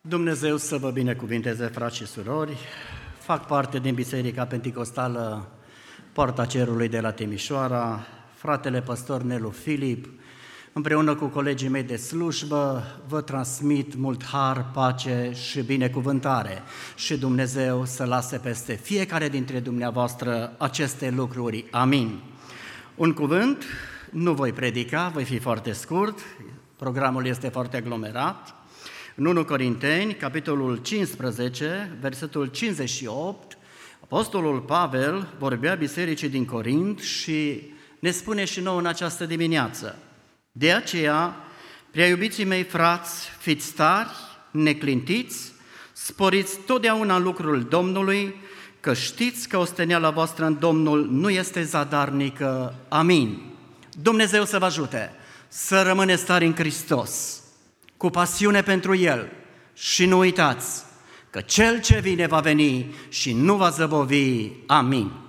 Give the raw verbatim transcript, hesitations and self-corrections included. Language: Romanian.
Dumnezeu să vă binecuvinteze, frați și surori. Fac parte din Biserica Penticostală Poarta Cerului de la Timișoara, fratele păstor Nelu Filip, împreună cu colegii mei de slujbă, vă transmit mult har, pace și binecuvântare și Dumnezeu să lase peste fiecare dintre dumneavoastră aceste lucruri. Amin. Un cuvânt, nu voi predica, voi fi foarte scurt, programul este foarte aglomerat. În întâi Corinteni, capitolul cincisprezece, versetul cincizeci și opt, Apostolul Pavel vorbea bisericii din Corint și ne spune și nouă în această dimineață: de aceea, prea iubiții mei frați, fiți tari, neclintiți, sporiți totdeauna lucrul Domnului, că știți că osteneala voastră în Domnul nu este zadarnică. Amin. Dumnezeu să vă ajute să rămâneți tari în Hristos, cu pasiune pentru El și nu uitați că Cel ce vine va veni și nu va zăbovi. Amin.